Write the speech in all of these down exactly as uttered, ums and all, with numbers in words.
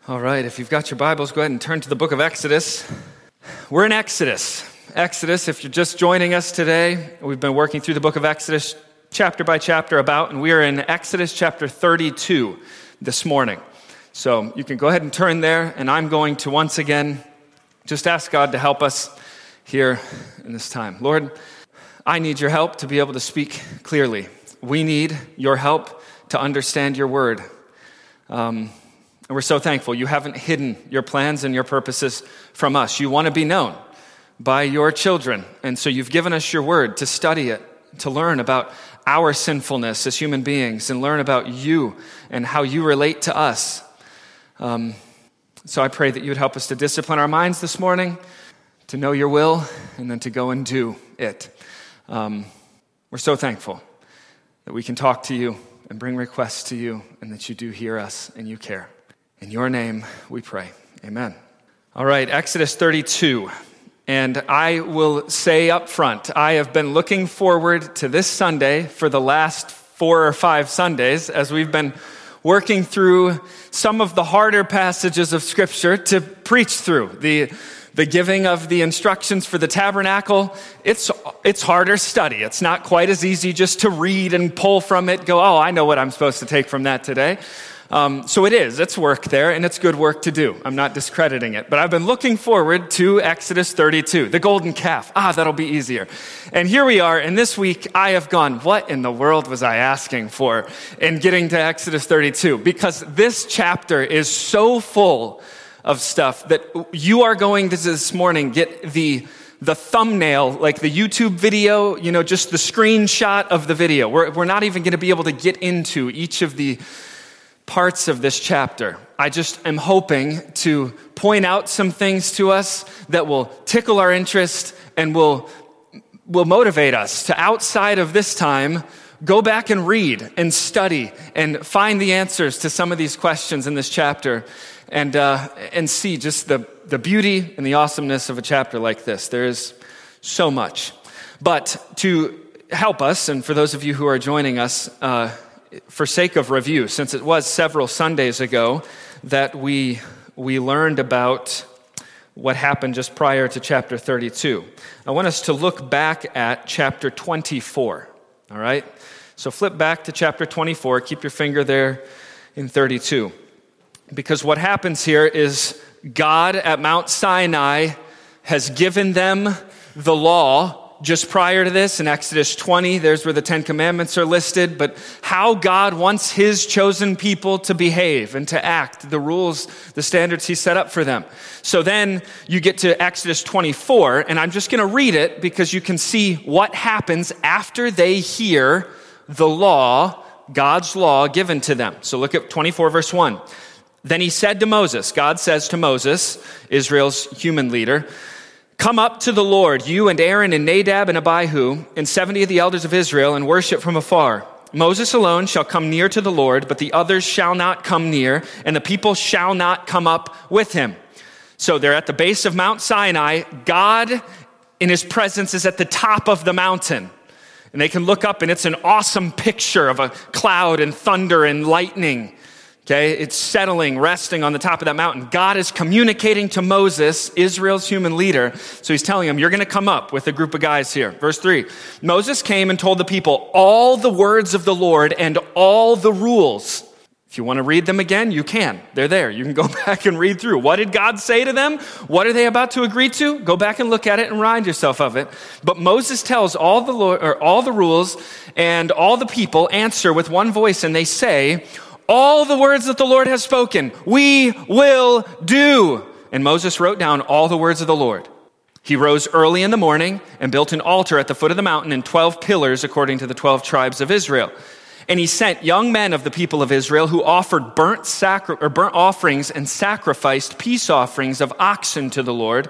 All right, if you've got your Bibles, go ahead and turn to the book of Exodus. We're in Exodus. Exodus, if you're just joining us today, we've been working through the book of Exodus chapter by chapter about, and we are in Exodus chapter thirty-two this morning. So you can go ahead and turn there, and I'm going to once again just ask God to help us here in this time. Lord, I need your help to be able to speak clearly. We need your help to understand your word. Um... And we're so thankful you haven't hidden your plans and your purposes from us. You want to be known by your children. And so you've given us your word to study it, to learn about our sinfulness as human beings and learn about you and how you relate to us. Um, so I pray that you would help us to discipline our minds this morning, to know your will, and then to go and do it. Um, we're so thankful that we can talk to you and bring requests to you and that you do hear us and you care. In your name we pray. Amen. All right, Exodus thirty-two. And I will say up front, I have been looking forward to this Sunday for the last four or five Sundays as we've been working through some of the harder passages of Scripture to preach through. The The giving of the instructions for the tabernacle, it's it's harder study. It's not quite as easy just to read and pull from it, go, oh, I know what I'm supposed to take from that today. Um, so it is. It's work there, and it's good work to do. I'm not discrediting it. But I've been looking forward to Exodus thirty-two, the golden calf. Ah, that'll be easier. And here we are, and this week I have gone, what in the world was I asking for in getting to Exodus thirty-two? Because this chapter is so full of stuff that you are going to this morning get the the thumbnail, like the YouTube video, you know, just the screenshot of the video. We're, we're not even going to be able to get into each of the parts of this chapter. I just am hoping to point out some things to us that will tickle our interest and will will motivate us to, outside of this time, go back and read and study and find the answers to some of these questions in this chapter and uh, and see just the, the beauty and the awesomeness of a chapter like this. There is so much. But to help us, and for those of you who are joining us, uh, for sake of review, since it was several Sundays ago that we we learned about what happened just prior to chapter thirty-two, I want us to look back at chapter twenty-four, all right? So flip back to chapter twenty-four, keep your finger there in thirty-two. Because what happens here is God at Mount Sinai has given them the law. Just prior to this, in Exodus twenty, there's where the Ten Commandments are listed, but how God wants his chosen people to behave and to act, the rules, the standards he set up for them. So then you get to Exodus twenty-four, and I'm just going to read it because you can see what happens after they hear the law, God's law given to them. So look at twenty-four, verse one. Then he said to Moses, God says to Moses, Israel's human leader, come up to the Lord, you and Aaron and Nadab and Abihu, and seventy of the elders of Israel, and worship from afar. Moses alone shall come near to the Lord, but the others shall not come near, and the people shall not come up with him. So they're at the base of Mount Sinai. God in his presence is at the top of the mountain. And they can look up, and it's an awesome picture of a cloud and thunder and lightning. Okay, it's settling, resting on the top of that mountain. God is communicating to Moses, Israel's human leader. So he's telling him, you're going to come up with a group of guys here. Verse three, Moses came and told the people all the words of the Lord and all the rules. If you want to read them again, you can. They're there. You can go back and read through. What did God say to them? What are they about to agree to? Go back and look at it and remind yourself of it. But Moses tells all the Lord, or all the rules, and all the people answer with one voice, and they say, all the words that the Lord has spoken, we will do. And Moses wrote down all the words of the Lord. He rose early in the morning and built an altar at the foot of the mountain and twelve pillars according to the twelve tribes of Israel. And he sent young men of the people of Israel who offered burnt sacri- or burnt offerings and sacrificed peace offerings of oxen to the Lord.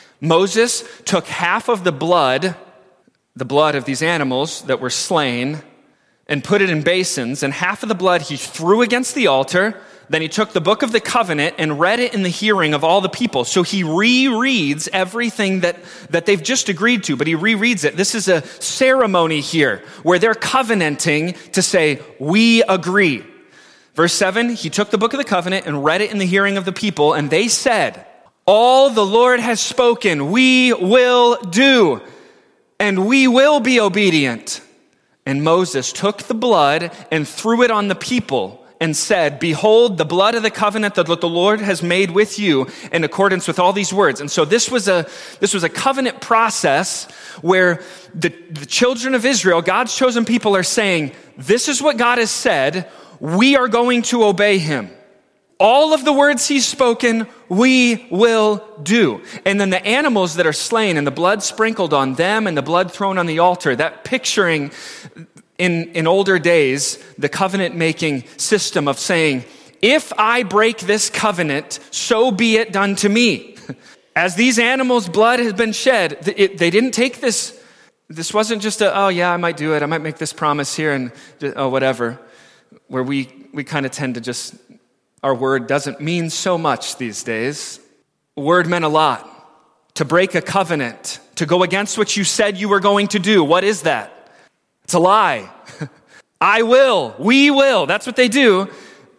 Moses took half of the blood, the blood of these animals that were slain, and put it in basins, and half of the blood he threw against the altar. Then he took the book of the covenant and read it in the hearing of all the people. So he rereads everything that, that they've just agreed to, but he rereads it. This is a ceremony here where they're covenanting to say, we agree. Verse seven, he took the book of the covenant and read it in the hearing of the people, and they said, all the Lord has spoken, we will do, and we will be obedient. And Moses took the blood and threw it on the people and said, behold, the blood of the covenant that the Lord has made with you in accordance with all these words. And so this was a, this was a covenant process where the, the children of Israel, God's chosen people, are saying, this is what God has said. We are going to obey him. All of the words he's spoken, we will do. And then the animals that are slain and the blood sprinkled on them and the blood thrown on the altar, that picturing in, in older days, the covenant-making system of saying, if I break this covenant, so be it done to me. As these animals' blood has been shed, it, they didn't take this, this wasn't just a, oh yeah, I might do it, I might make this promise here and oh, whatever, where we, we kind of tend to just, our word doesn't mean so much these days. Word meant a lot. To break a covenant, to go against what you said you were going to do. What is that? It's a lie. I will. We will. That's what they do.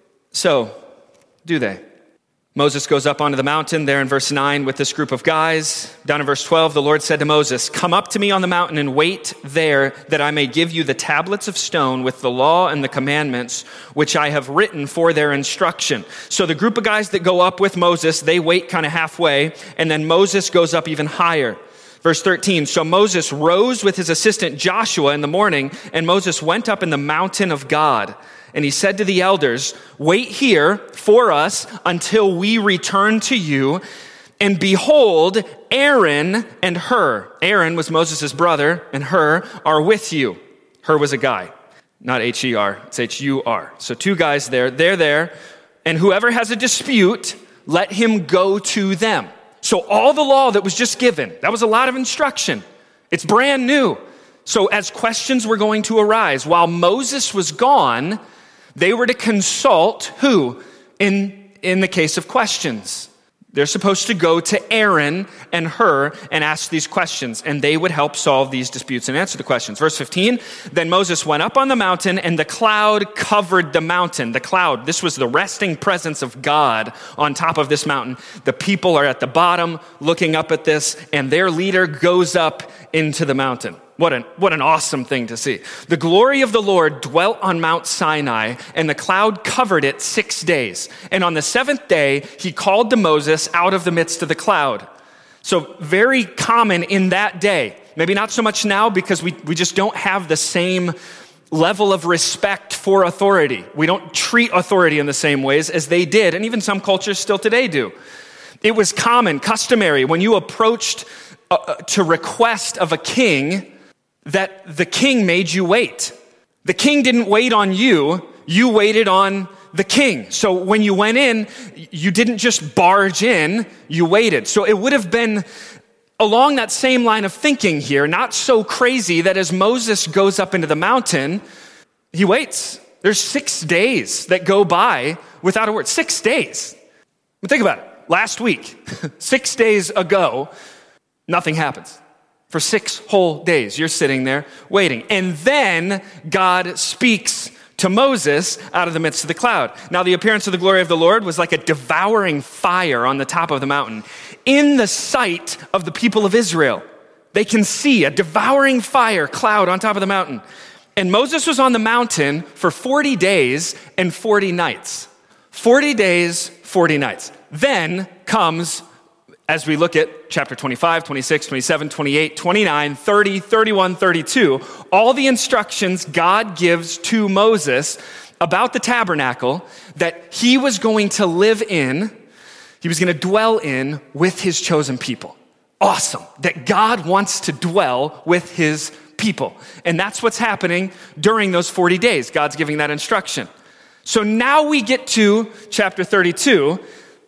So, do they? Moses goes up onto the mountain there in verse nine with this group of guys. Down in verse twelve, the Lord said to Moses, come up to me on the mountain and wait there that I may give you the tablets of stone with the law and the commandments which I have written for their instruction. So the group of guys that go up with Moses, they wait kind of halfway, and then Moses goes up even higher. Verse thirteen, so Moses rose with his assistant Joshua in the morning, and Moses went up in the mountain of God. And he said to the elders, wait here for us until we return to you. And behold, Aaron and Hur, Aaron was Moses' brother, and Hur are with you. Hur was a guy, not H E R, it's H U R. So two guys there, they're there. And whoever has a dispute, let him go to them. So all the law that was just given, that was a lot of instruction. It's brand new. So as questions were going to arise, while Moses was gone, they were to consult who in, in the case of questions? They're supposed to go to Aaron and Hur and ask these questions, and they would help solve these disputes and answer the questions. Verse fifteen, then Moses went up on the mountain, and the cloud covered the mountain. The cloud, this was the resting presence of God on top of this mountain. The people are at the bottom looking up at this, and their leader goes up into the mountain. What an, what an awesome thing to see. The glory of the Lord dwelt on Mount Sinai, and the cloud covered it six days. And on the seventh day, he called to Moses out of the midst of the cloud. So very common in that day. Maybe not so much now because we, we just don't have the same level of respect for authority. We don't treat authority in the same ways as they did, and even some cultures still today do. It was common, customary, when you approached uh, to request of a king, that the king made you wait. The king didn't wait on you, you waited on the king. So when you went in, you didn't just barge in, you waited. So it would have been along that same line of thinking here, not so crazy that as Moses goes up into the mountain, he waits. There's six days that go by without a word. Six days. But think about it. Last week, six days ago, nothing happens. For six whole days, you're sitting there waiting. And then God speaks to Moses out of the midst of the cloud. Now, the appearance of the glory of the Lord was like a devouring fire on the top of the mountain in the sight of the people of Israel. They can see a devouring fire cloud on top of the mountain. And Moses was on the mountain for forty days and forty nights. forty days, forty nights. Then comes, as we look at chapter twenty-five, twenty-six, twenty-seven, twenty-eight, twenty-nine, thirty, thirty-one, thirty-two, all the instructions God gives to Moses about the tabernacle that he was going to live in, he was going to dwell in with his chosen people. Awesome. That God wants to dwell with his people. And that's what's happening during those forty days. God's giving that instruction. So now we get to chapter thirty-two.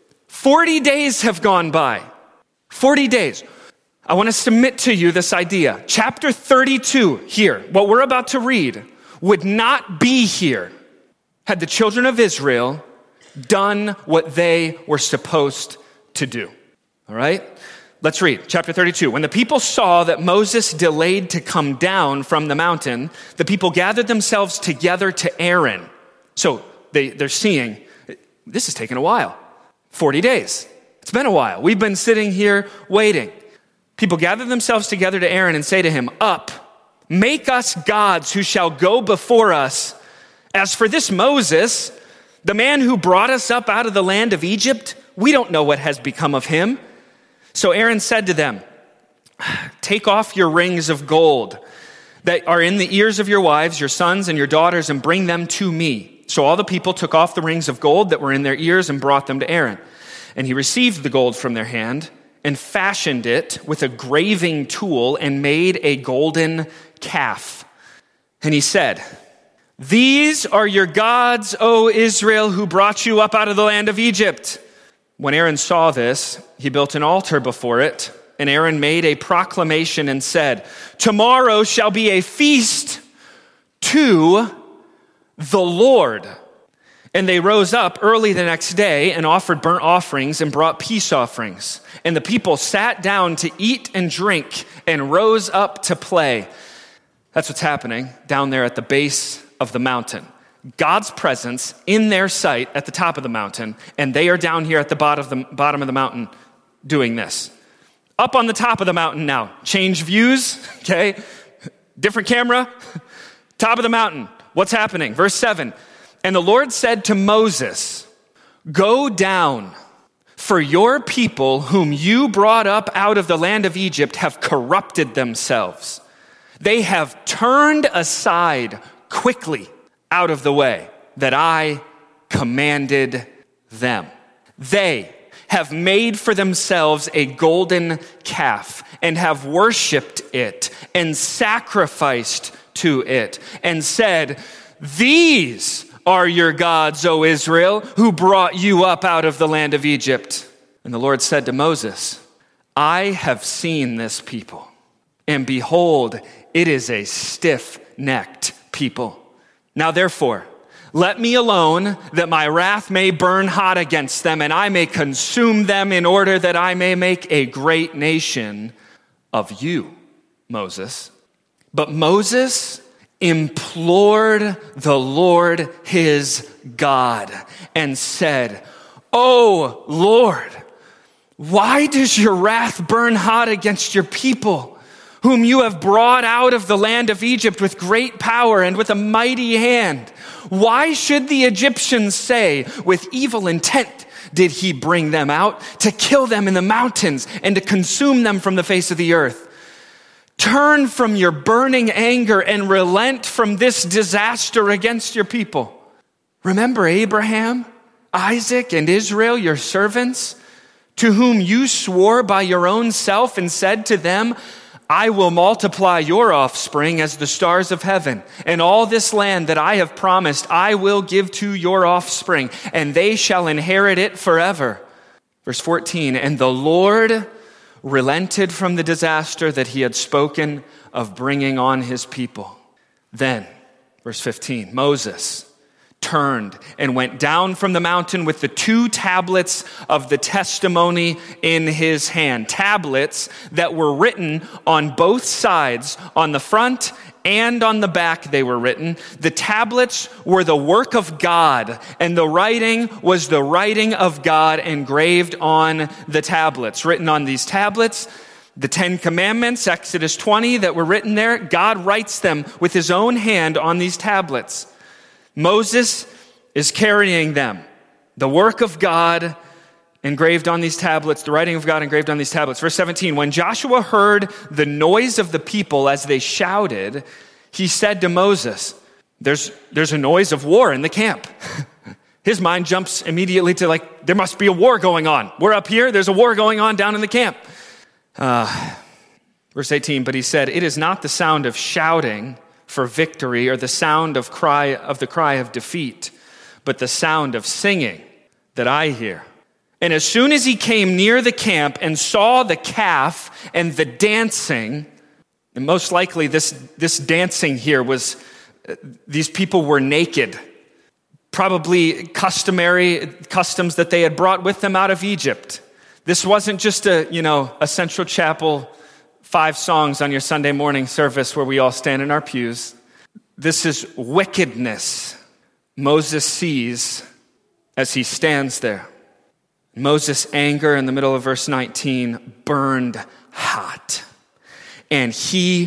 forty days have gone by. forty days. I want to submit to you this idea. Chapter thirty-two here, what we're about to read, would not be here had the children of Israel done what they were supposed to do. All right? Let's read chapter thirty-two. When the people saw that Moses delayed to come down from the mountain, the people gathered themselves together to Aaron. So they, they're seeing, this is taking a while. forty days. It's been a while. We've been sitting here waiting. People gather themselves together to Aaron and say to him, "Up, make us gods who shall go before us. As for this Moses, the man who brought us up out of the land of Egypt, we don't know what has become of him." So Aaron said to them, "Take off your rings of gold that are in the ears of your wives, your sons, and your daughters, and bring them to me." So all the people took off the rings of gold that were in their ears and brought them to Aaron. And he received the gold from their hand and fashioned it with a graving tool and made a golden calf. And he said, "These are your gods, O Israel, who brought you up out of the land of Egypt." When Aaron saw this, he built an altar before it, and Aaron made a proclamation and said, "Tomorrow shall be a feast to the Lord." And they rose up early the next day and offered burnt offerings and brought peace offerings. And the people sat down to eat and drink and rose up to play. That's what's happening down there at the base of the mountain. God's presence in their sight at the top of the mountain, and they are down here at the bottom of the, bottom of the mountain doing this. Up on the top of the mountain now. Change views, okay? Different camera. Top of the mountain. What's happening? Verse seven. And the Lord said to Moses, "Go down, for your people whom you brought up out of the land of Egypt have corrupted themselves. They have turned aside quickly out of the way that I commanded them. They have made for themselves a golden calf and have worshiped it and sacrificed to it and said, 'These are your gods, O Israel, who brought you up out of the land of Egypt.' And the Lord said to Moses, 'I have seen this people, and behold, it is a stiff-necked people. Now therefore, let me alone, that my wrath may burn hot against them, and I may consume them, in order that I may make a great nation of you, Moses.' But Moses implored the Lord his God and said, 'O Lord, why does your wrath burn hot against your people, whom you have brought out of the land of Egypt with great power and with a mighty hand? Why should the Egyptians say, with evil intent did he bring them out, to kill them in the mountains and to consume them from the face of the earth? Turn from your burning anger and relent from this disaster against your people. Remember Abraham, Isaac, and Israel, your servants, to whom you swore by your own self and said to them, I will multiply your offspring as the stars of heaven, and all this land that I have promised I will give to your offspring, and they shall inherit it forever.' Verse fourteen, and the Lord relented from the disaster that he had spoken of bringing on his people. Then, verse fifteen, Moses turned and went down from the mountain with the two tablets of the testimony in his hand. Tablets that were written on both sides, on the front and on the back they were written. The tablets were the work of God, and the writing was the writing of God engraved on the tablets. Written on these tablets, the Ten Commandments, Exodus twenty, that were written there, God writes them with his own hand on these tablets. Moses is carrying them, the work of God engraved on these tablets, the writing of God engraved on these tablets. Verse seventeen, when Joshua heard the noise of the people as they shouted, he said to Moses, there's, there's a noise of war in the camp. His mind jumps immediately to like, there must be a war going on. We're up here, there's a war going on down in the camp. Uh, verse eighteen, but he said, it is not the sound of shouting for victory or the sound of cry of the cry of defeat, but the sound of singing that I hear. And as soon as he came near the camp and saw the calf and the dancing, and most likely this, this dancing here was, uh, these people were naked, probably customary customs that they had brought with them out of Egypt. This wasn't just a, you know, a Central Chapel five songs on your Sunday morning service where we all stand in our pews. This is wickedness Moses sees as he stands there. Moses' anger in the middle of verse nineteen burned hot. And he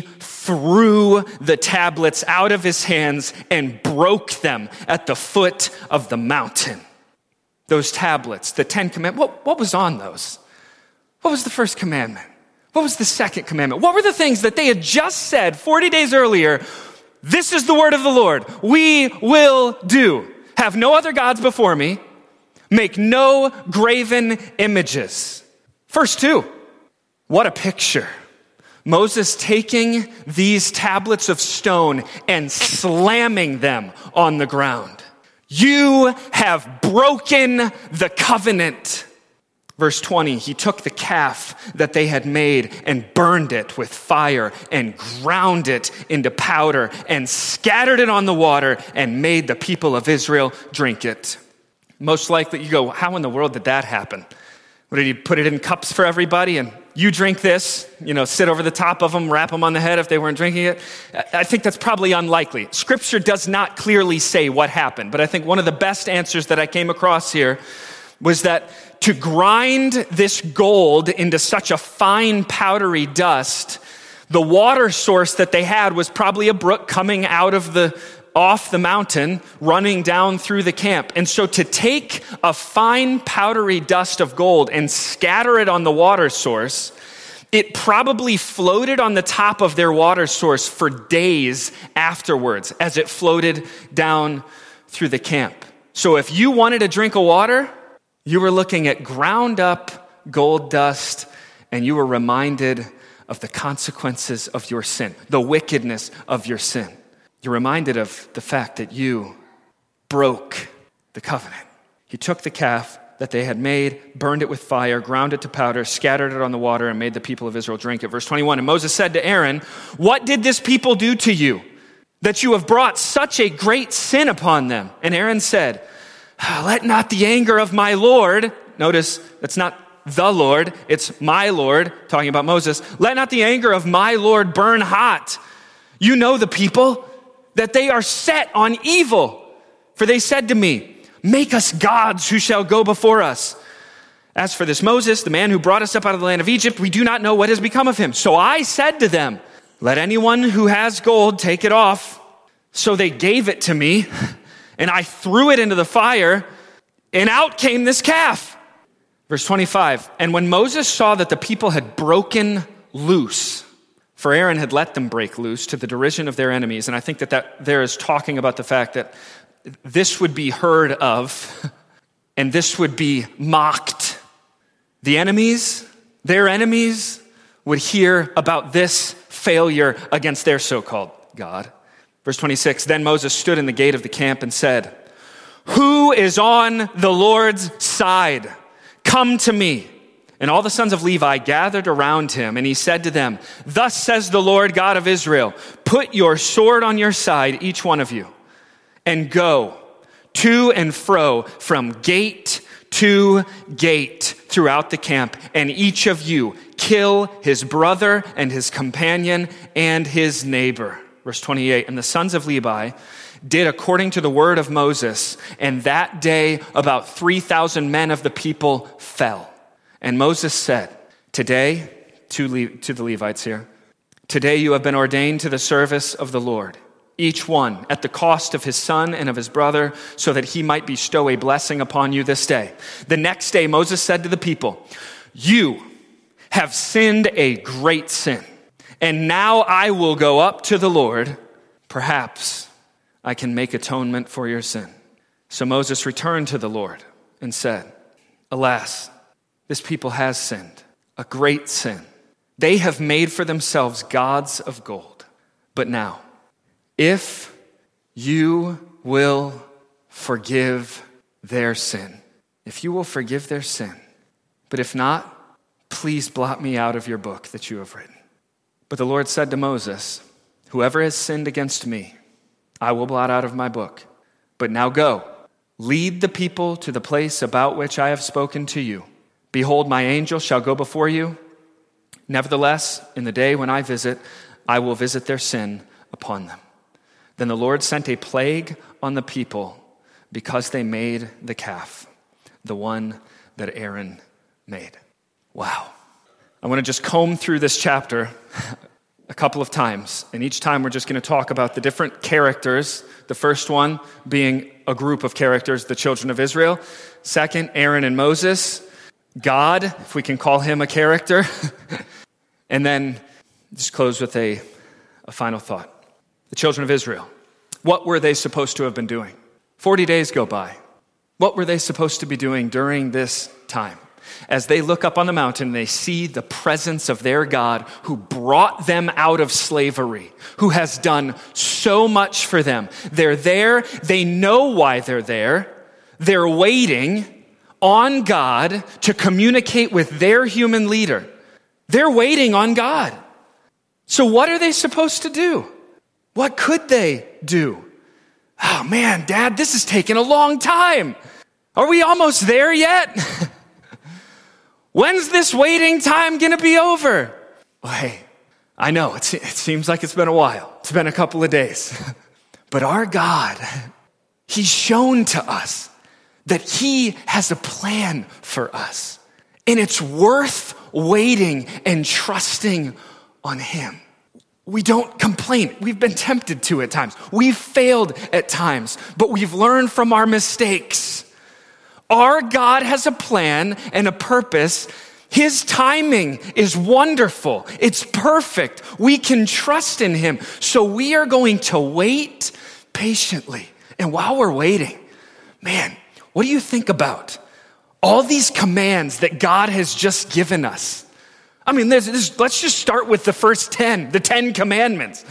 threw the tablets out of his hands and broke them at the foot of the mountain. Those tablets, the Ten Commandments, what, what was on those? What was the first commandment? What was the second commandment? What were the things that they had just said forty days earlier? This is the word of the Lord. We will do. Have no other gods before me. Make no graven images. First two. What a picture. Moses taking these tablets of stone and slamming them on the ground. You have broken the covenant. Verse twenty, he took the calf that they had made and burned it with fire and ground it into powder and scattered it on the water and made the people of Israel drink it. Most likely you go, how in the world did that happen? What, did he put it in cups for everybody and you drink this, you know, sit over the top of them, wrap them on the head if they weren't drinking it? I think that's probably unlikely. Scripture does not clearly say what happened, but I think one of the best answers that I came across here was that to grind this gold into such a fine powdery dust, the water source that they had was probably a brook coming out of the off the mountain, running down through the camp. And so to take a fine powdery dust of gold and scatter it on the water source, it probably floated on the top of their water source for days afterwards as it floated down through the camp. So if you wanted a drink of water, you were looking at ground up gold dust and you were reminded of the consequences of your sin, the wickedness of your sin. You're reminded of the fact that you broke the covenant. He took the calf that they had made, burned it with fire, ground it to powder, scattered it on the water, and made the people of Israel drink it. Verse twenty-one, and Moses said to Aaron, what did this people do to you, that you have brought such a great sin upon them? And Aaron said, let not the anger of my Lord, notice that's not the Lord, it's my Lord, talking about Moses, let not the anger of my Lord burn hot. You know the people, that they are set on evil. For they said to me, make us gods who shall go before us. As for this Moses, the man who brought us up out of the land of Egypt, we do not know what has become of him. So I said to them, let anyone who has gold take it off. So they gave it to me, and I threw it into the fire, and out came this calf. Verse twenty-five, and when Moses saw that the people had broken loose, for Aaron had let them break loose to the derision of their enemies. And I think that, that there is talking about the fact that this would be heard of and this would be mocked. The enemies, their enemies, would hear about this failure against their so-called God. Verse twenty-six, then Moses stood in the gate of the camp and said, who is on the Lord's side? Come to me. And all the sons of Levi gathered around him, and he said to them, thus says the Lord God of Israel, put your sword on your side, each one of you, and go to and fro from gate to gate throughout the camp, and each of you kill his brother and his companion and his neighbor. Verse twenty-eight, and the sons of Levi did according to the word of Moses, and that day about three thousand men of the people fell. And Moses said, today, to, Le- to the Levites here, today you have been ordained to the service of the Lord, each one at the cost of his son and of his brother, so that he might bestow a blessing upon you this day. The next day Moses said to the people, you have sinned a great sin, and now I will go up to the Lord. Perhaps I can make atonement for your sin. So Moses returned to the Lord and said, alas, this people has sinned, a great sin. They have made for themselves gods of gold. But now, if you will forgive their sin, if you will forgive their sin, but if not, please blot me out of your book that you have written. But the Lord said to Moses, whoever has sinned against me, I will blot out of my book. But now go, lead the people to the place about which I have spoken to you. Behold, my angel shall go before you. Nevertheless, in the day when I visit, I will visit their sin upon them. Then the Lord sent a plague on the people Because they made the calf, the one that Aaron made. Wow. I want to just comb through this chapter a couple of times, and each time we're just going to talk about the different characters. The first one being a group of characters, the children of Israel. Second, Aaron and Moses. God, if we can call him a character. And then just close with a, a final thought. The children of Israel. What were they supposed to have been doing? Forty days go by. What were they supposed to be doing during this time? As they look up on the mountain, they see the presence of their God who brought them out of slavery, who has done so much for them. They're there. They know why they're there. They're waiting on God to communicate with their human leader. They're waiting on God. So what are they supposed to do? What could they do? Oh man, Dad, this is taking a long time. Are we almost there yet? When's this waiting time going to be over? Well, hey, I know it, it seems like it's been a while. It's been a couple of days. But our God, he's shown to us that he has a plan for us. And it's worth waiting and trusting on him. We don't complain. We've been tempted to at times. We've failed at times, but we've learned from our mistakes. Our God has a plan and a purpose. His timing is wonderful. It's perfect. We can trust in him. So we are going to wait patiently. And while we're waiting, man, what do you think about all these commands that God has just given us? I mean, there's, there's, let's just start with the first ten, the Ten Commandments.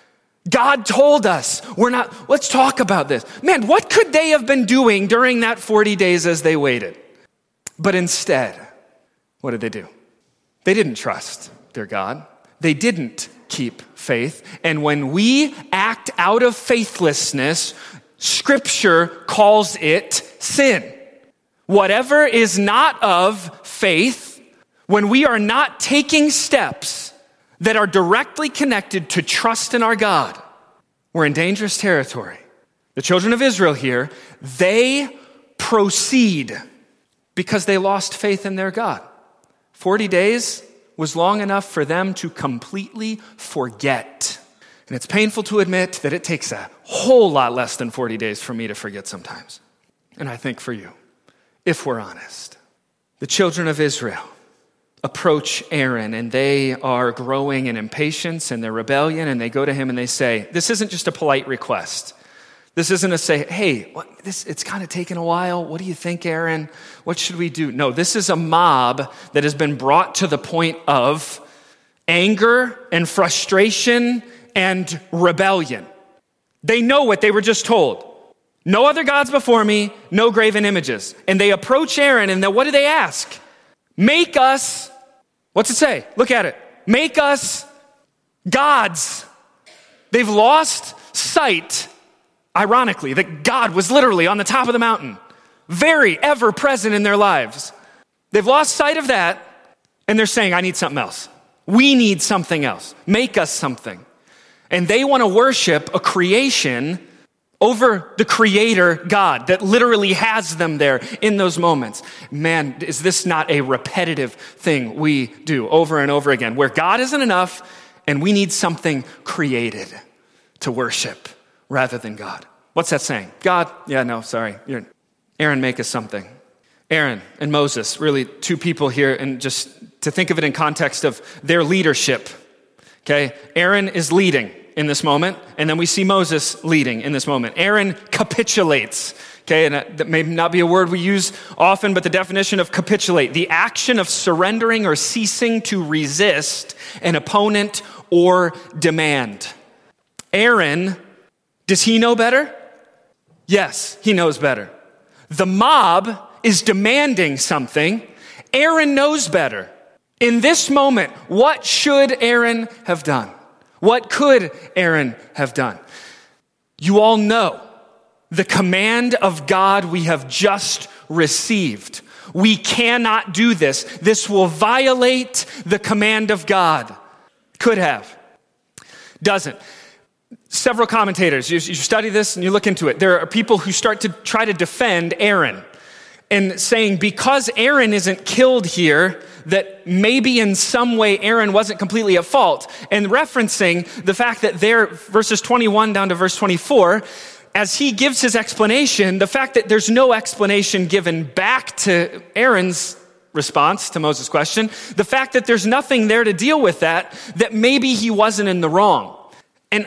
God told us, we're not, let's talk about this. Man, what could they have been doing during that forty days as they waited? But instead, what did they do? They didn't trust their God. They didn't keep faith. And when we act out of faithlessness, Scripture calls it sin. Whatever is not of faith, when we are not taking steps that are directly connected to trust in our God, we're in dangerous territory. The children of Israel here, they proceed because they lost faith in their God. forty days was long enough for them to completely forget. And it's painful to admit that it takes a whole lot less than forty days for me to forget sometimes. And I think for you, if we're honest, the children of Israel approach Aaron, and they are growing in impatience and their rebellion, and they go to him and they say, this isn't just a polite request. This isn't a say, hey, what, this, it's kind of taken a while. What do you think, Aaron? What should we do? No, this is a mob that has been brought to the point of anger and frustration and rebellion. They know what they were just told. No other gods before me, no graven images. And they approach Aaron, and then what do they ask? Make us, what's it say? Look at it. Make us gods. They've lost sight, ironically, that God was literally on the top of the mountain, very ever present in their lives. They've lost sight of that, and they're saying, I need something else. We need something else. Make us something. And they want to worship a creation over the creator God that literally has them there in those moments. Man, is this not a repetitive thing we do over and over again, where God isn't enough and we need something created to worship rather than God? What's that saying? God, yeah, no, sorry. You're, Aaron, make us something. Aaron and Moses, really two people here, and just to think of it in context of their leadership, okay? Aaron is leading in this moment, and then we see Moses leading in this moment. Aaron capitulates, okay, and that may not be a word we use often, but the definition of capitulate, the action of surrendering or ceasing to resist an opponent or demand. Aaron, does he know better? Yes, he knows better. The mob is demanding something. Aaron knows better. In this moment, what should Aaron have done? What could Aaron have done? You all know the command of God we have just received. We cannot do this. This will violate the command of God. Could have. Doesn't. Several commentators, you, you study this and you look into it. There are people who start to try to defend Aaron and saying because Aaron isn't killed here, that maybe in some way Aaron wasn't completely at fault, and referencing the fact that there, verses twenty-one down to verse twenty-four, as he gives his explanation, the fact that there's no explanation given back to Aaron's response to Moses' question, the fact that there's nothing there to deal with that, that maybe he wasn't in the wrong. And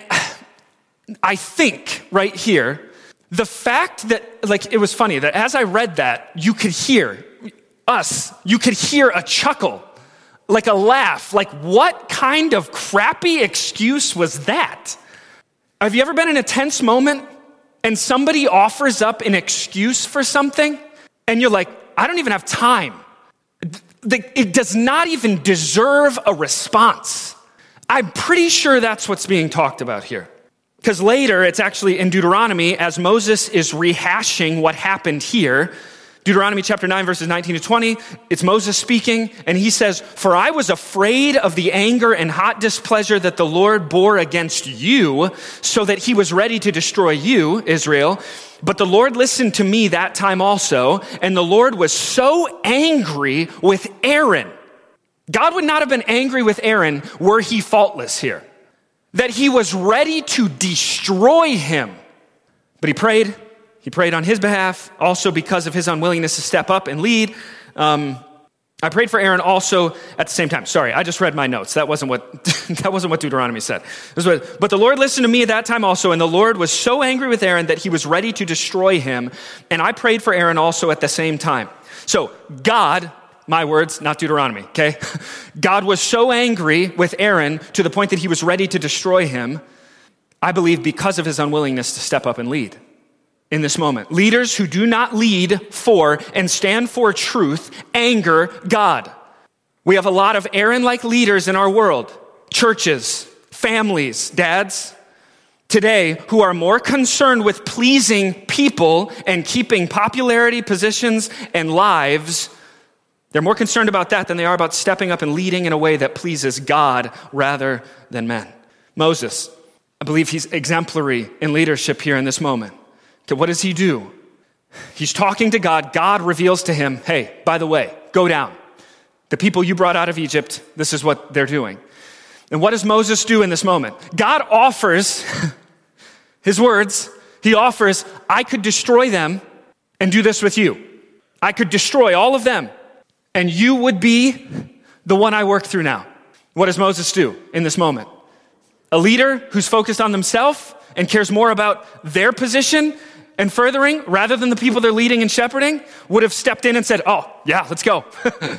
I think right here, the fact that, like, it was funny that as I read that, you could hear us, you could hear a chuckle, like a laugh, like what kind of crappy excuse was that? Have you ever been in a tense moment and somebody offers up an excuse for something and you're like, I don't even have time. It does not even deserve a response. I'm pretty sure that's what's being talked about here. Because later, it's actually in Deuteronomy, as Moses is rehashing what happened here, Deuteronomy chapter nine, verses nineteen to twenty, it's Moses speaking, and he says, "For I was afraid of the anger and hot displeasure that the Lord bore against you, so that he was ready to destroy you, Israel. But the Lord listened to me that time also, and the Lord was so angry with Aaron." God would not have been angry with Aaron were he faultless here. That he was ready to destroy him. But he prayed. He prayed on his behalf, also because of his unwillingness to step up and lead. Um, I prayed for Aaron also at the same time. Sorry, I just read my notes. That wasn't what that wasn't what Deuteronomy said. This was what, but the Lord listened to me at that time also, and the Lord was so angry with Aaron that he was ready to destroy him. And I prayed for Aaron also at the same time. So God, my words, not Deuteronomy, okay? God was so angry with Aaron to the point that he was ready to destroy him, I believe because of his unwillingness to step up and lead. In this moment, leaders who do not lead for and stand for truth anger God. We have a lot of Aaron-like leaders in our world, churches, families, dads, today who are more concerned with pleasing people and keeping popularity, positions, and lives. They're more concerned about that than they are about stepping up and leading in a way that pleases God rather than men. Moses, I believe he's exemplary in leadership here in this moment. Okay, what does he do? He's talking to God. God reveals to him, hey, by the way, go down. The people you brought out of Egypt, this is what they're doing. And what does Moses do in this moment? God offers his words. He offers, I could destroy them and do this with you. I could destroy all of them and you would be the one I work through now. What does Moses do in this moment? A leader who's focused on themselves and cares more about their position and furthering rather than the people they're leading and shepherding would have stepped in and said, oh, yeah, let's go.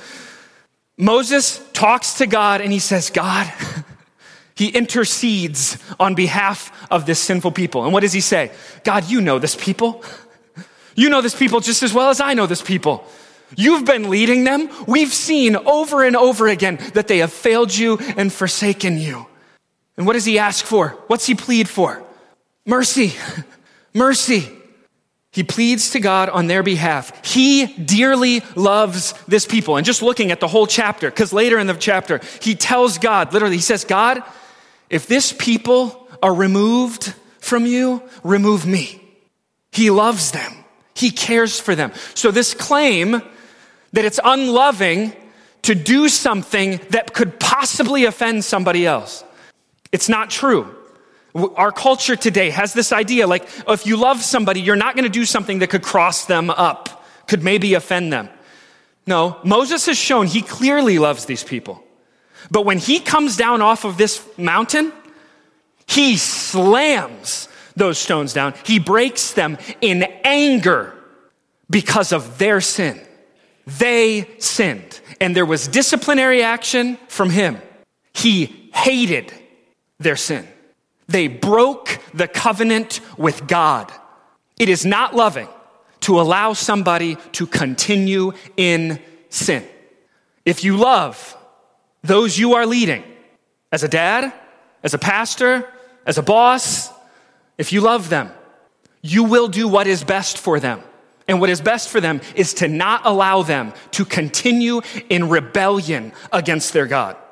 Moses talks to God and he says, God, he intercedes on behalf of this sinful people. And what does he say? God, you know this people. You know this people just as well as I know this people. You've been leading them. We've seen over and over again that they have failed you and forsaken you. And what does he ask for? What's he plead for? Mercy, mercy. He pleads to God on their behalf. He dearly loves this people. And just looking at the whole chapter, because later in the chapter, he tells God, literally, he says, God, if this people are removed from you, remove me. He loves them. He cares for them. So this claim that it's unloving to do something that could possibly offend somebody else, it's not true. Our culture today has this idea, like, if you love somebody, you're not going to do something that could cross them up, could maybe offend them. No, Moses has shown he clearly loves these people. But when he comes down off of this mountain, he slams those stones down. He breaks them in anger because of their sin. They sinned, and there was disciplinary action from him. He hated their sin. They broke the covenant with God. It is not loving to allow somebody to continue in sin. If you love those you are leading, as a dad, as a pastor, as a boss, if you love them, you will do what is best for them. And what is best for them is to not allow them to continue in rebellion against their God.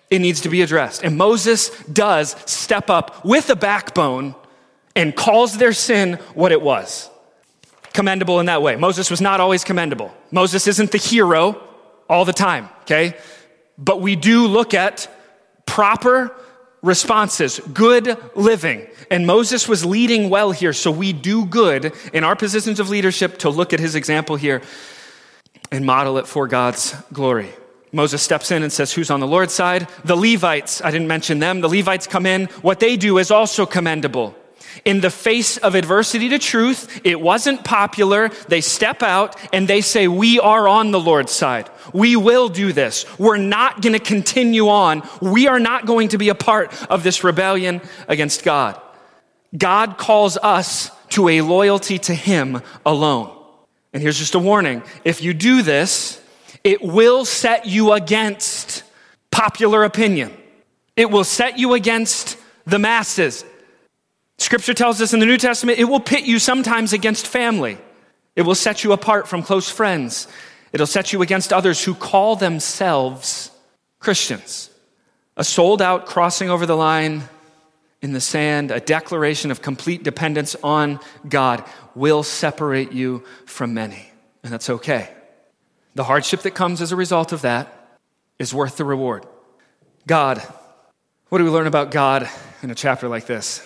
It needs to be addressed. And Moses does step up with a backbone and calls their sin what it was. Commendable in that way. Moses was not always commendable. Moses isn't the hero all the time, okay? But we do look at proper responses, good living. And Moses was leading well here, so we do good in our positions of leadership to look at his example here and model it for God's glory. Moses steps in and says, who's on the Lord's side? The Levites, I didn't mention them. The Levites come in. What they do is also commendable. In the face of adversity to truth, it wasn't popular. They step out and they say, we are on the Lord's side. We will do this. We're not going to continue on. We are not going to be a part of this rebellion against God. God calls us to a loyalty to him alone. And here's just a warning. If you do this, it will set you against popular opinion. It will set you against the masses. Scripture tells us in the New Testament, it will pit you sometimes against family. It will set you apart from close friends. It'll set you against others who call themselves Christians. A sold out crossing over the line in the sand, a declaration of complete dependence on God will separate you from many. And that's okay. The hardship that comes as a result of that is worth the reward. God. What do we learn about God in a chapter like this?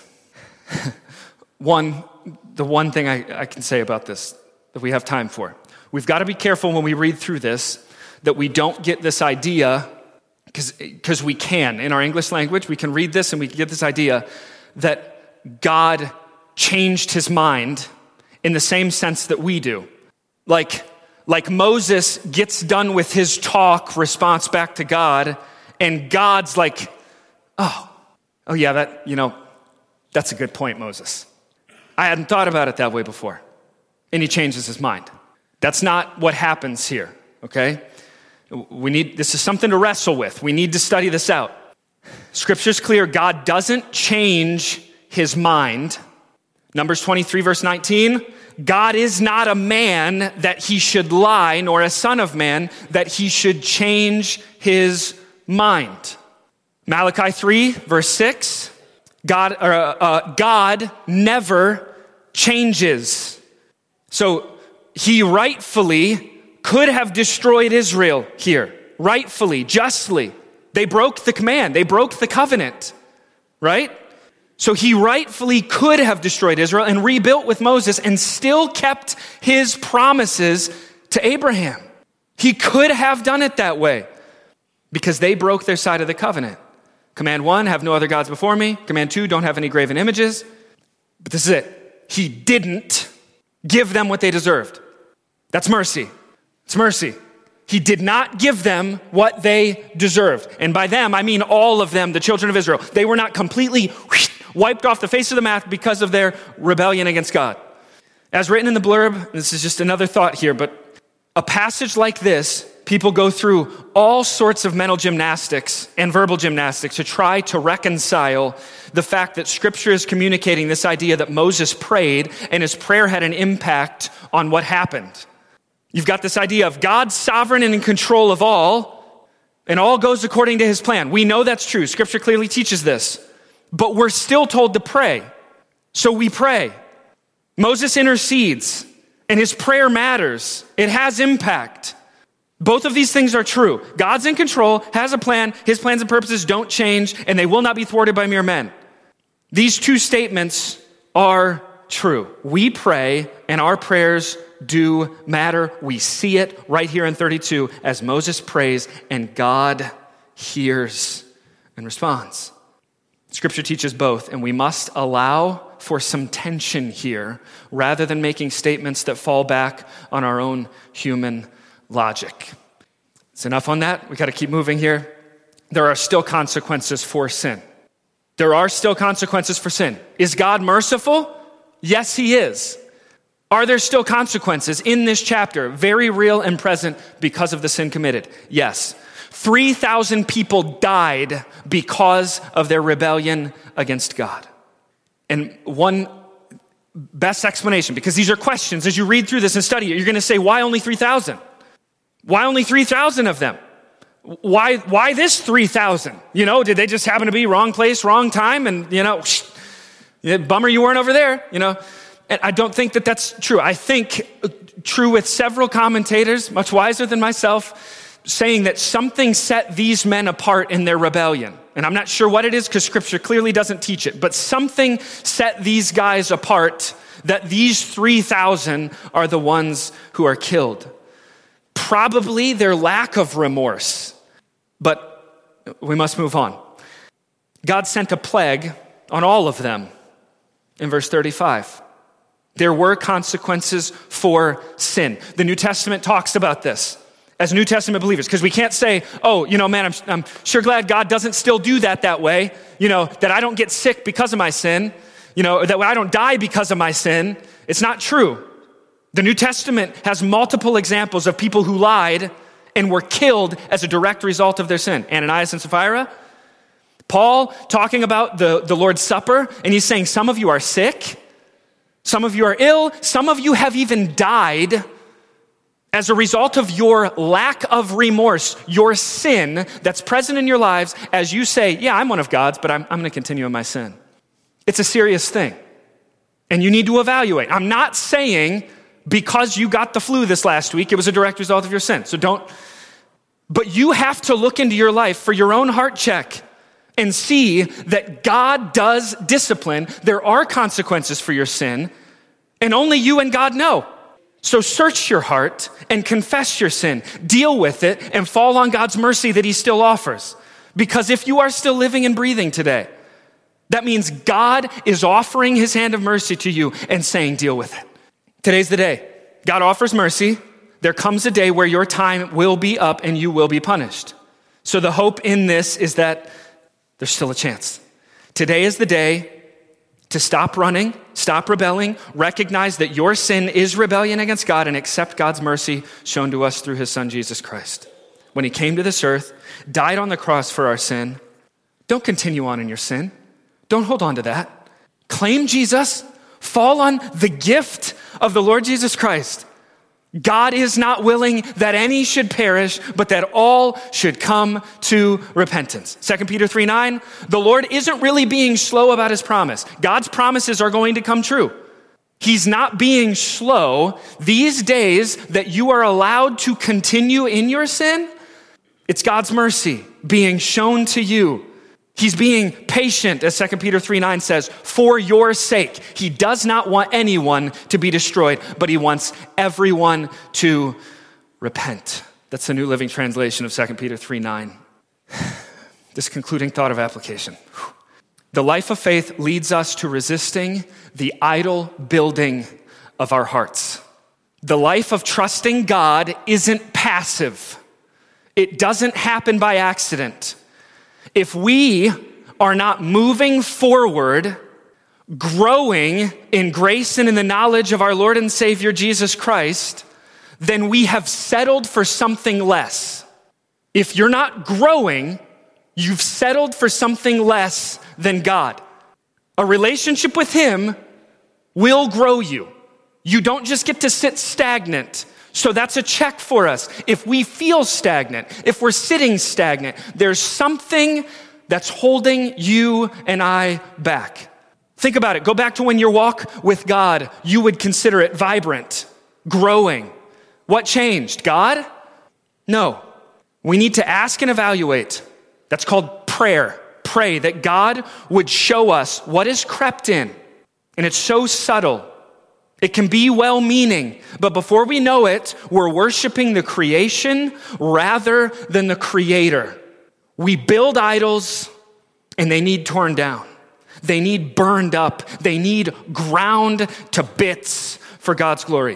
One, the one thing I, I can say about this that we have time for. We've got to be careful when we read through this that we don't get this idea, because we can. In our English language, we can read this and we can get this idea that God changed his mind in the same sense that we do. Like, like Moses gets done with his talk response back to God, and God's like, oh, oh yeah, that, you know, that's a good point, Moses. I hadn't thought about it that way before. And he changes his mind. That's not what happens here, okay? We need, this is something to wrestle with. We need to study this out. Scripture's clear. God doesn't change his mind. Numbers twenty-three, verse nineteen. God is not a man that he should lie, nor a son of man that he should change his mind. Malachi three, verse six. God, uh, uh, God never changes. So he rightfully could have destroyed Israel here. Rightfully, justly. They broke the command. They broke the covenant, right? So he rightfully could have destroyed Israel and rebuilt with Moses and still kept his promises to Abraham. He could have done it that way because they broke their side of the covenant. Command one, have no other gods before me. Command two, don't have any graven images. But this is it. He didn't give them what they deserved. That's mercy. It's mercy. He did not give them what they deserved. And by them, I mean all of them, the children of Israel. They were not completely whoosh, wiped off the face of the map because of their rebellion against God. As written in the blurb, this is just another thought here, but a passage like this, people go through all sorts of mental gymnastics and verbal gymnastics to try to reconcile the fact that Scripture is communicating this idea that Moses prayed and his prayer had an impact on what happened. You've got this idea of God's sovereign and in control of all, and all goes according to his plan. We know that's true. Scripture clearly teaches this. But we're still told to pray. So we pray. Moses intercedes, and his prayer matters. It has impact. Both of these things are true. God's in control, has a plan. His plans and purposes don't change, and they will not be thwarted by mere men. These two statements are true. We pray, and our prayers do matter. We see it right here in thirty-two as Moses prays, and God hears and responds. Scripture teaches both, and we must allow for some tension here rather than making statements that fall back on our own human logic. It's enough on that. We got to keep moving here. There are still consequences for sin. There are still consequences for sin. Is God merciful? Yes, he is. Are there still consequences in this chapter, very real and present because of the sin committed? Yes. three thousand people died because of their rebellion against God. And one best explanation, because these are questions, as you read through this and study it, you're going to say, why only three thousand? Why only three thousand of them? Why, why this three thousand? You know, did they just happen to be wrong place, wrong time? And, you know, yeah, bummer you weren't over there, you know. And I don't think that that's true. I think true with several commentators, much wiser than myself, saying that something set these men apart in their rebellion. And I'm not sure what it is because Scripture clearly doesn't teach it, but something set these guys apart that these three thousand are the ones who are killed. Probably their lack of remorse, but we must move on. God sent a plague on all of them in verse thirty-five. There were consequences for sin. The New Testament talks about this as New Testament believers, because we can't say, oh, you know, man, I'm, I'm sure glad God doesn't still do that that way, you know, that I don't get sick because of my sin, you know, that I don't die because of my sin. It's not true. The New Testament has multiple examples of people who lied and were killed as a direct result of their sin. Ananias and Sapphira. Paul talking about the, the Lord's Supper, and he's saying some of you are sick, some of you are ill, some of you have even died as a result of your lack of remorse, your sin that's present in your lives as you say, yeah, I'm one of God's, but I'm, I'm going to continue in my sin. It's a serious thing, and you need to evaluate. I'm not saying because you got the flu this last week, it was a direct result of your sin. So don't, but you have to look into your life for your own heart check and see that God does discipline. There are consequences for your sin, and only you and God know. So search your heart and confess your sin, deal with it, and fall on God's mercy that he still offers. Because if you are still living and breathing today, that means God is offering his hand of mercy to you and saying, deal with it. Today's the day. God offers mercy. There comes a day where your time will be up and you will be punished. So the hope in this is that there's still a chance. Today is the day to stop running, stop rebelling, recognize that your sin is rebellion against God, and accept God's mercy shown to us through his son, Jesus Christ. When he came to this earth, died on the cross for our sin. Don't continue on in your sin. Don't hold on to that. Claim Jesus. Fall on the gift of the Lord Jesus Christ. God is not willing that any should perish, but that all should come to repentance. Second Peter three nine, the Lord isn't really being slow about his promise. God's promises are going to come true. He's not being slow. These days that you are allowed to continue in your sin, it's God's mercy being shown to you. He's being patient, as Second Peter three nine says, for your sake. He does not want anyone to be destroyed, but he wants everyone to repent. That's the New Living Translation of Second Peter three nine. This concluding thought of application. The life of faith leads us to resisting the idol building of our hearts. The life of trusting God isn't passive. It doesn't happen by accident. If we are not moving forward, growing in grace and in the knowledge of our Lord and Savior Jesus Christ, then we have settled for something less. If you're not growing, you've settled for something less than God. A relationship with him will grow you. You don't just get to sit stagnant. So that's a check for us. If we feel stagnant, if we're sitting stagnant, there's something that's holding you and I back. Think about it. Go back to when your walk with God, you would consider it vibrant, growing. What changed? God? No. We need to ask and evaluate. That's called prayer. Pray that God would show us what is crept in. And it's so subtle. It can be well-meaning, but before we know it, we're worshiping the creation rather than the creator. We build idols and they need torn down. They need burned up. They need ground to bits for God's glory.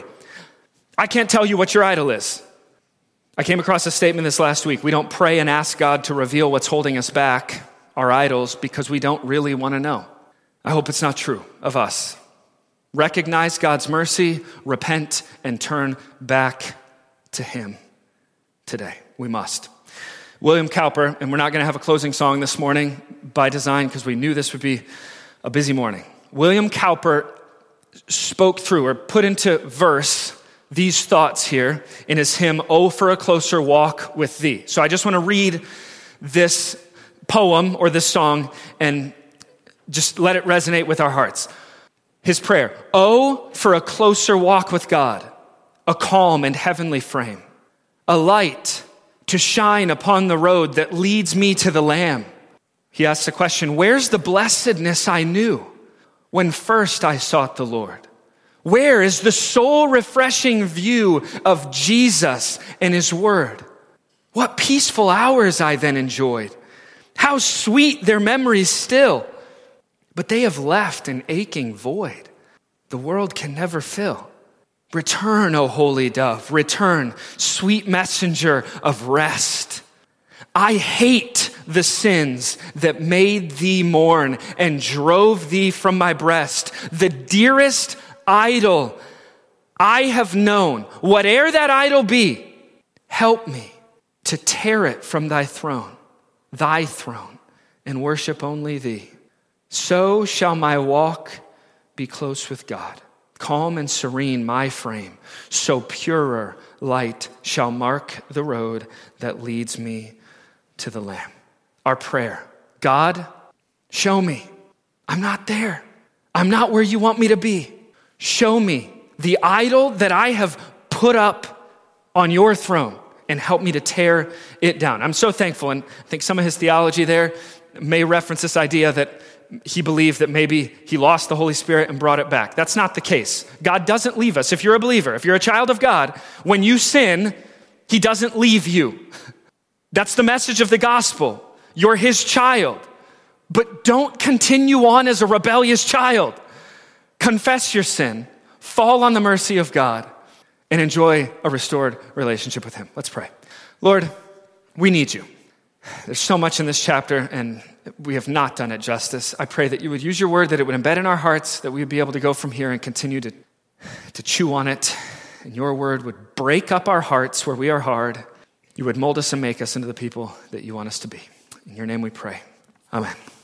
I can't tell you what your idol is. I came across a statement this last week. We don't pray and ask God to reveal what's holding us back, our idols, because we don't really want to know. I hope it's not true of us. Recognize God's mercy, repent, and turn back to him today. We must. William Cowper, and we're not going to have a closing song this morning by design because we knew this would be a busy morning. William Cowper spoke through or put into verse these thoughts here in his hymn, "Oh, for a Closer Walk with Thee." So I just want to read this poem or this song and just let it resonate with our hearts. His prayer: "Oh, for a closer walk with God, a calm and heavenly frame, a light to shine upon the road that leads me to the Lamb." He asks the question, where's the blessedness I knew when first I sought the Lord? Where is the soul-refreshing view of Jesus and his word? What peaceful hours I then enjoyed. How sweet their memories still. But they have left an aching void the world can never fill. Return, O holy dove, return, sweet messenger of rest. I hate the sins that made thee mourn and drove thee from my breast. The dearest idol I have known, whate'er that idol be, help me to tear it from thy throne, thy throne, and worship only thee. So shall my walk be close with God, calm and serene my frame, so purer light shall mark the road that leads me to the Lamb. Our prayer: God, show me. I'm not there. I'm not where you want me to be. Show me the idol that I have put up on your throne and help me to tear it down. I'm so thankful, and I think some of his theology there may reference this idea that he believed that maybe he lost the Holy Spirit and brought it back. That's not the case. God doesn't leave us. If you're a believer, if you're a child of God, when you sin, he doesn't leave you. That's the message of the gospel. You're his child. But don't continue on as a rebellious child. Confess your sin, fall on the mercy of God, and enjoy a restored relationship with him. Let's pray. Lord, we need you. There's so much in this chapter, and we have not done it justice. I pray that you would use your word, that it would embed in our hearts, that we would be able to go from here and continue to, to chew on it, and your word would break up our hearts where we are hard. You would mold us and make us into the people that you want us to be. In your name we pray. Amen.